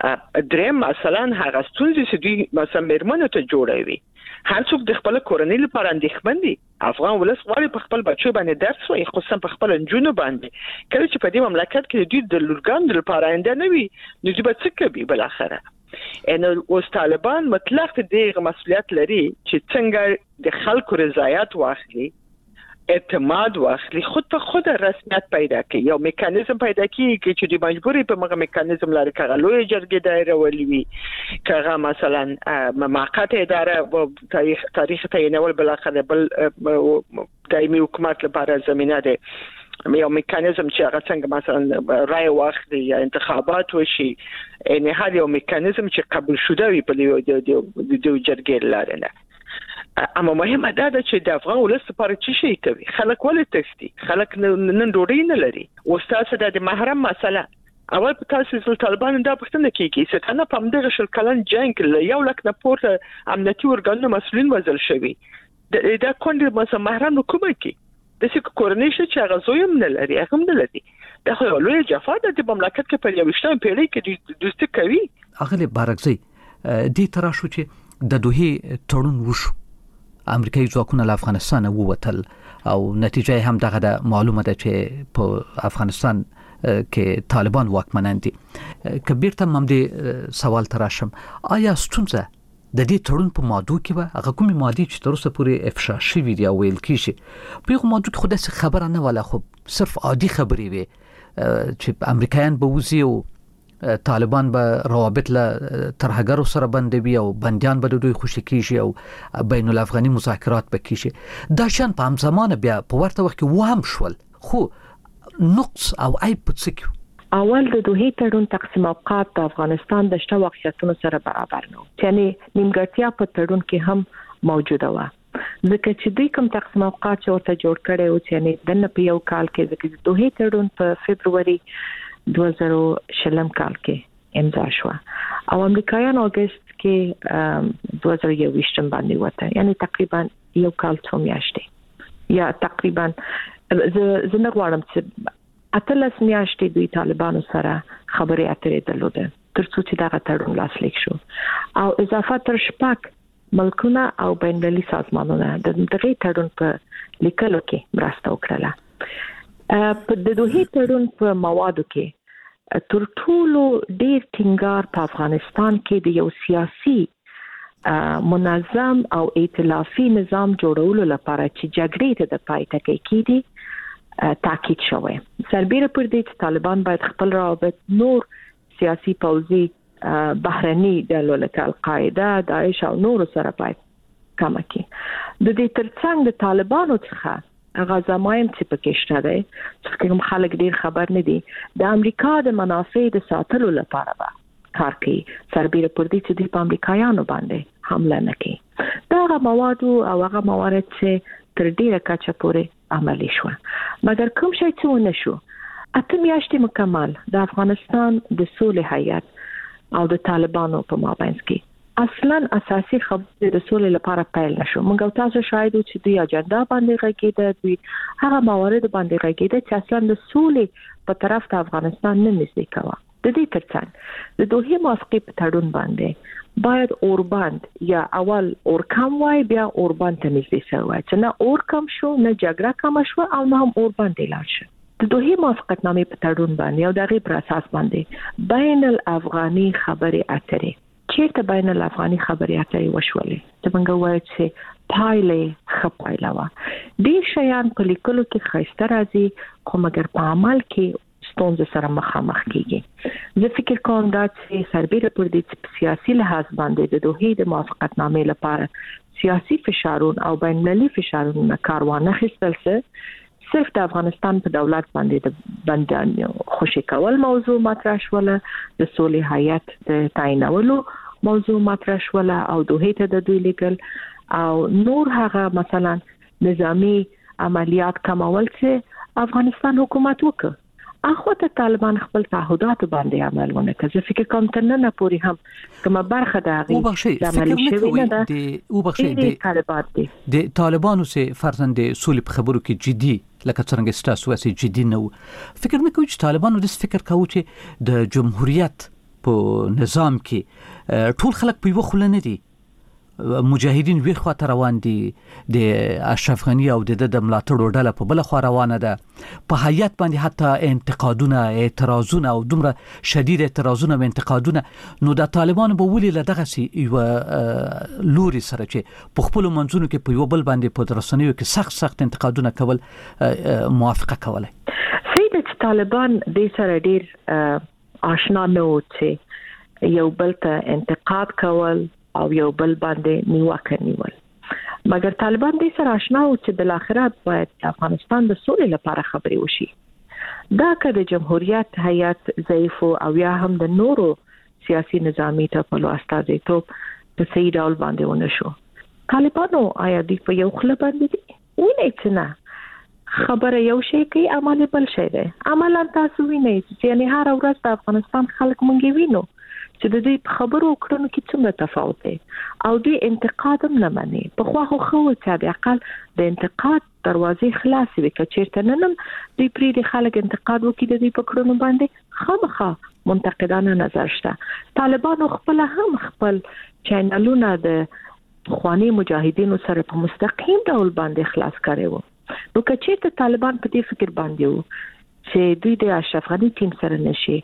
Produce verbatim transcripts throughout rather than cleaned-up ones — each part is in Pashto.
دریم مثلا هغه ستونزې چې دوی مثلا میرمنو ته جوړوي، هر څوک د خپل کورنۍ لپاره اندېښمن دي. افغان ولس غواړي په خپل بچو باندې درس وایي، خصوصا په خپل نجونو باندې. کله چې په دې مملکت کې دوی د لورګانو لپاره آینده نه وي، نو دوی به څه کوي بل اخره؟ ان اوس طالبان مطلق دغه مسؤلیت لري چې څنګه د خلکو رضایت واخلي، اعتماد واخلي، خود په خود رسمیت پیدا کوي، یو میکانیزم پیدا کوي چې د مجبوري په مغه میکانیزم لري کغه لوی جرګه دایره ولوي، کغه مثلا موقت اداره تاریخ تاریخ تعینول بل اخر بل دایمي حکومت لپاره زمينه ده، یو میکانیزم چې هغه څنګه مثلا رای واخلي یا انتخابات وشي، ان هر یو میکانیزم چې قبول شوه وي په دې جرګې لاره نه. اما مهمه ده چې د افغان ولس لپاره څه شي کوي. خلک ولې تښتي؟ خلک نن ډوډۍ نه لري. استاد د محرم مسله اول په تاسو د طالبانو دا پښتنه کیږي چې څنګه په همدغه شل کلن جنگ له یو لک نه پورته امنیتي ورګانو مسولین وزل شوی دا کونډه مثلا محرم حکومت کی د څه کورنۍ چې هغه زویم نه لري، هغه نه لري. دا خو لوی جفا ده د مملکت کې په یوشتم پیړۍ کې دوستي کوي. اغلی بارکزی دې تراشو چې د دوه تړون وشو، امریکایي ځواکونه له افغانستان ووتل او نتیجه هم دغه د معلومه ده چې په افغانستان کې طالبان واکمنان دي. کبیر ته مم دې سوال تراشم، آیا ستونزه د دې تړون په ماده کې به هغه کومې ماده چې تر اوسه پورې افشا شوي دي او ویل کیږي په یو ماده کې خو داسې خبره نه ولا، خو صرف عادي خبرې وي چې امریکایان به وزي او طالبان به روابط له ترهګرو سره بندوي او بنديان به دوی خوشی کیږي او بین الافغاني مذاکرات به کیږي. دا شان په هم زمانه بیا په ورته وخت کې وهم شول، خو نقص او عیب په څه کې؟ اول د دوه تړون تقسیم اوقات د افغانستان د شته واقعیتونو سره برابر نه، یعنی نیمګړتیا په تړون کې هم موجوده و. ځکه چې دوی کوم تقسیم اوقات چې ورته جوړ کړي او چې نه د نه په یو کال کې ځکه دوه تړون په فبرवरी دوه زره شلم کال کې امضا شو او امریکایان اگست کې دوه زره یوویشتم باندې وته، یعنی تقریبا یو کال څو میاشتې یا تقریبا زه نه غواړم چې اتلس میاشتې دوی طالبانو سره خبرې اترې درلوده تر څو چې دا تړون لاسلیک شو او اضافه تر شپږ ملکونه او بین المللي سازمانونه د دغه تړون په لیکلو کې مرسته وکړه. په د دوه تړون په موادو کې تر ټولو ډیر ټینګار په افغانستان کې د یو سیاسي منظم او ائتلافي نظام جوړولو لپاره چې جګړې ته د پای ټکی کېدی تاکید شوی. سربېره پر دې چې طالبان باید خپل روابط نور سیاسي پوځي بهرني ډلو لکه القاعده، داعش او نور سره باید کم کړي. د دې ترڅنګ د طالبانو څخه هغه زمایم چې پکې شته دی چې کوم خلک ډیر خبر نه دي د امریکا د منافع د ساتلو لپاره به کار کوي، سربېره پر دې چې د امریکایانو باندې حمله نه کوي. دا هغه مواد او هغه موارد چې تر ډیره کچه پورې عملي شو، مګر کوم شی چې ونه شو اته میاشتې مکمل د افغانستان د سولې هیئت او د طالبانو په مابین کې اصلا اساسي خبرې د سولې لپاره پیل نشو. موږ تاسو شاهد چې دوی اجنډا باندې غږیده، دوی هغه موارد باندې غږیده چې اصلا د سولې په طرف د افغانستان نه نږدې کوه. د دې ترڅنګ د دوه موافقې په تړون باندې باید اوربند یا اول اورکم وای بیا اوربند ته نږدې شوی چې نه اور کم شو نه جګړه کم شو او نه هم اوربند اعلان شو. د دوه موافقتنامې په تړون باندې او دغه پر اساس باندې بین الافغاني خبرې اترې چیرته بین الافغاني خبرې اترې وشولې چې موږ وایو چې پایلې خپایلا و ډیر شیان په لیکلو کې خسته راځي خو مګر په عمل کې ستونزې سره مخامخ کیږي. زه فکر کوم دا چې سربېره پر دې سیاسي لحاظ باندې د دوه د موافقتنامې لپاره سیاسي فشارونه او بین المللي فشارونه کاروانه خستل څه صرف د افغانستان په دولت باندې د بندیانو خوشی کول موضوع مطرح شوله، د سولې هیئت د تعینولو موضوع مطرح شوله او دوه ته د دوی لیکل او نور هغه مثلا نظامی عملیات کمول چې افغانستان حکومت وکړ. اخو ته طالبان خپل تعهدات باندې عمل ونه کړ. زه فکر کوم تر نن پورې هم کومه برخه د هغه د عملي شوی نه ده او بخښي طالبان دي د طالبانو سه فرزند سولې په خبرو کې جدي لکه څنګه ستاسو واسي جدي نه فکر نه کوي چې طالبانو د فکر کوي چې د جمهوریت په نظام کې ټول خلک په یو خله نه دي. مجاهدین وی خواته روان دي، د اشرف غنی او د د ملاتړو ډله په بل خوا روانه ده. په حیات باندې حتی انتقادونه، اعتراضونه او دومره شدید اعتراضونه او انتقادونه، نو د طالبانو به ولې له دغه سي یو لوري سره چې په خپل منځونو کې په یو بل باندې په رسنیو کې سخت سخت انتقادونه کول موافقه کوله. سید طالبان د سره ډیر آشنا نه و چې یو بل ته انتقاد کول او یو بل باندې نیوکه نیول، مګر طالبان دې سره آشنا او چې بل اخرت باید افغانستان د سولې لپاره خبرې وشي. دا که د جمهوریت هیئت ضعیف او یا هم د نورو سیاسي نظامی ټاپلو استازیتوب په صحیح ډول باندې ونه شو. طالبانو آیا دې په یو خله باندې دي؟ ولې چې نه خبره یو شی کوي، عمل بل شی دی. عملا تاسو وینئ چې یعنی هر ورځ د افغانستان خلک مونږ وینو چې د دې خبرو کړنو کې څومره تفاوت دی او دوی انتقاد هم نه مني. په خو خو خو چې د عقل د انتقاد دروازې خلاص وي، که چیرته نن دوی پری د خلک انتقاد وکړي د دې په کړنو باندې خامخا منتقدانه نظر شته. طالبانو خپل هم خپل چینلونه د خواني مجاهدینو سره په مستقیم ډول باندې خلاص کړي وو. نو که چیرته طالبان په دې فکر باندې وو چې دوی د اشرف غنی ټیم سره نشي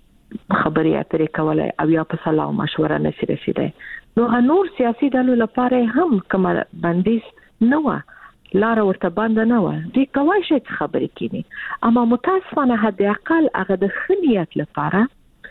خبرې اترې کولای او یا په سلام مشوره نشي رسیدای، نو نور سیاسي ډلو لپاره هم کوم بندیز نه و، لار ورته بند نه و، دوی کوای شي خبرې کینی. اما متاسفانه حد اقل هغه د خنیت لپاره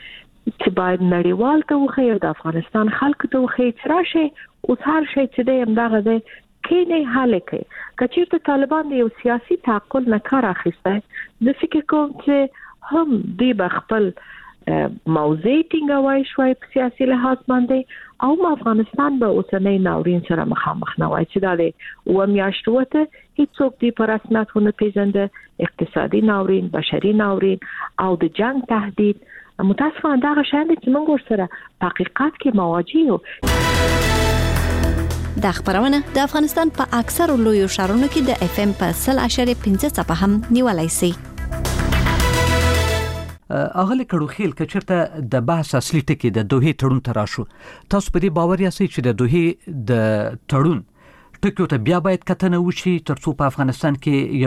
چې باید نړیوال ته وخی د افغانستان خلک ته وخی چې راشي او هر شي چې د همدغه د کینې حل کوي. کچېرته طالبان د یو سیاسي تعقل نه کار اخیسته، زه فکر کوم چې هم دوی به خپل موضوع ټینګوي شوي په سیاسي لحاظ باندې او افغانستان به اوسنۍ ناورین سره مخامخ نه وای چې دا د و میاشتو ته هیڅوک دی په رسمیت نه پیژنده، اقتصادي ناورین، بشري ناورین او د جنگ تهدید. متاسفانه دا شاند چې موږ سره په حقیقت کې مواجه یو. دا خبرونه د افغانستان په اکثر لویو ښارونو کې د اف ام په صفر اشاریه پنځه څپه هم نیولای شي. اغلی کړوخیل کچرته د بحث اصلي ټکی د دوه تړون تراشو، تاسو په دې باور یاست چې د دوه د تړون ټکیو ته بیا باید کتنه وشي ترڅو په افغانستان کې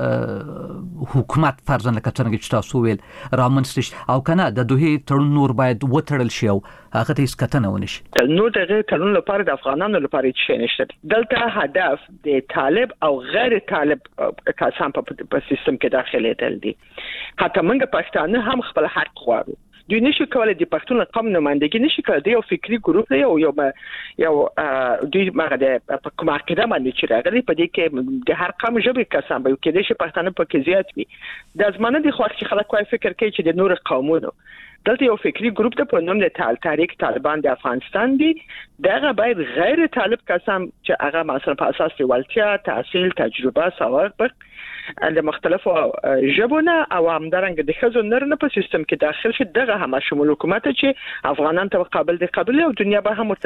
یو حکومت فرضاً لکه څنګه چې تاسو ویل رامنځته شي، او کنه د دوه تړون نور باید وتړل شي او هغه ته هیڅ کتنه ونه شي؟ نو دغه تړون لپاره د افغانانو لپاره هیڅ شی نشته. دلته هدف د طالب او غیر طالب کسان په سیستم کې داخلي دل دي. حتی موږ پښتانه هم خپل حق غواړو. دوی نشي کولای د پښتون قوم نمائندګي نشي کولای، د یو فکری ګروپ دی او یو یو دوی مګه د په کومه عقیده باندې چې راغلي په دې کې د هر قوم ژبه کسان به کې د شي پښتانه په کې زیات وي. د ځمانه د خو چې خلک کوی فکر کوي چې د نور قومونو دلته یو فکری ګروپ د په نوم د تحریک طالبان د افغانستان دی، دغه باید غیر طالب کسان چې هغه مثلا په اساس ولتیا، تحصیل، تجربه، سواد د مختلفو ژبونه او همدارنګه د خزو نرنه په سیستم کې داخل شي، دغه هم شمول حکومت چې افغانان ته قابل دي قابل او دنیا به هم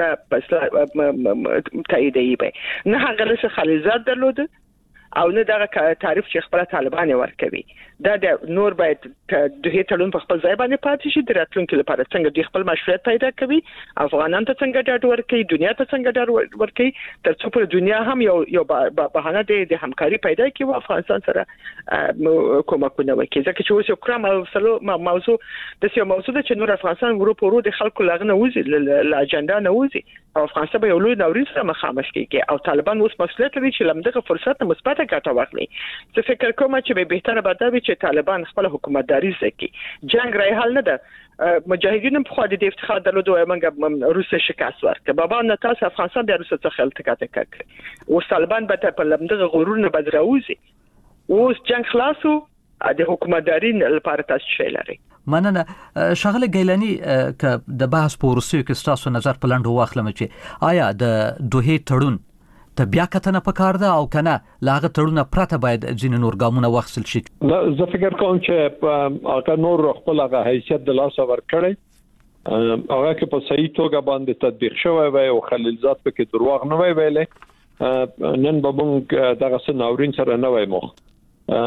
ته تاییدي به نه هغه له خلیزات درلوده او نه دغه تعریف چې خپل طالبان ورکوي. دا د نور باید دوه تړون په خپل ځای باندې پاتې شي، د راتلونکو لپاره څنګه د خپل مشروعیت پیدا کوي، افغانان ته څنګه ډاډ ورکوي، دنیا ته څنګه ډاډ ورکوي، ترڅو په دنیا هم یو یو بهانه د همکاري پیدا کوي او افغانستان سره کومکونه وکړي. ځکه چې اوس یو کرام او موضوع د سیاسي موضوع د چې نور افغانستان ورو په ورو د خلکو لغنه وځي ل اجنډا نه وځي او افغانستان به یو لوی ناورین سره مخامخ کیږي او طالبان اوس مسؤلیت لري چې لمدغه فرصت مثبت ګټه واخلي. زه فکر کوم چې به بهتره به وي چې طالبان خپل حکومتداري زکي. جنگ رای حل نه ده. مجاهدین په خو د افتخار درلود او موږ روسي شکست ورکړ. بابا نه تاسو افغانستان د روسي څخه التقاط کړ. او طالبان به په لمدغه غرور نه بدراوزي. اوس جنگ خلاصو د حکومتداري لپاره تاسو شي لري. مننه شغله ګیلانی ک د بحث په روسي کې تاسو نظر په لاندې واخلم چې آیا د دوه تړون ته بیا کتنه پکار ده او کنه لاغه تړونه پرته باید ځین نور ګامونه واخصل شي؟ زه فکر کوم چې هغه نور خپل هغه حیثیت د لاس ور کړی هغه کې په صحیح توګه باندې تطبیق شوی وي او خلیلزات پکې دروغ نه وی ویلې نن به موږ دغه سناورین سره نه وای مخ.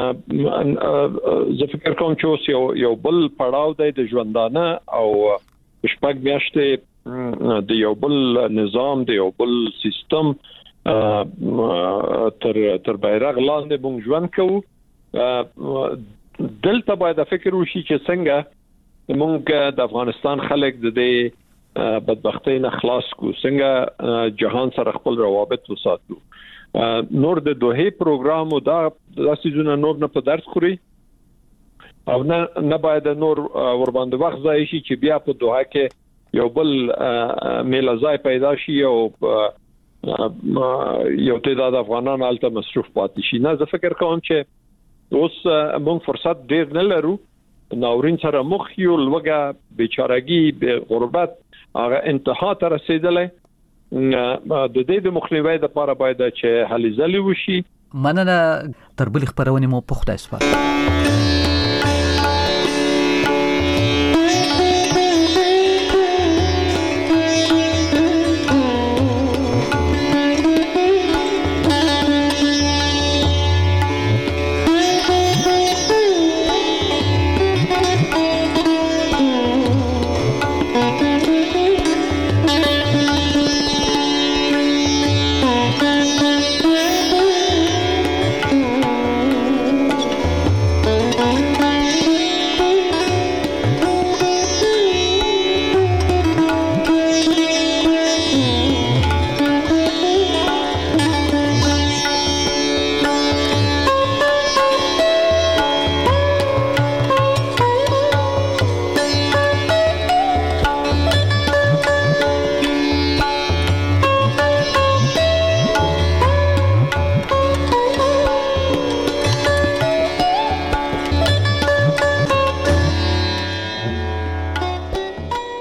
زه فکر کوم چې یو یو بل پړاو دی د ژوندانه او شپږ میاشتې د یو بل نظام د یو بل سیستم تر تر بیرغ لاندې مونږ ژوند کوو. دلته باید فکر وشي چې څنګه مونږ د افغانستان خلک د دې بدبختی نه خلاص کو، څنګه جهان سره خپل روابط وساتو. نور د دوه پروګرام او دا د سيزونه نور نه په درس خوري او نه نه باید نور ور باندې وخت ځای شي چې بیا په دوه کې یو بل میلازای پیدا شي او یو تعداد افغانان الته مصروف پاتې شي. نه زه فکر کوم چې اوس موږ فرصت ډیر نه لرو، ناورین سره مخ یو لوګه بیچارهګي به غربت هغه انتها ته رسیدلې. د دې د مخنیوي لپاره باید چې هلې ځلې وشي. مننه. تر بل خبرونه مو په خدای سپارم.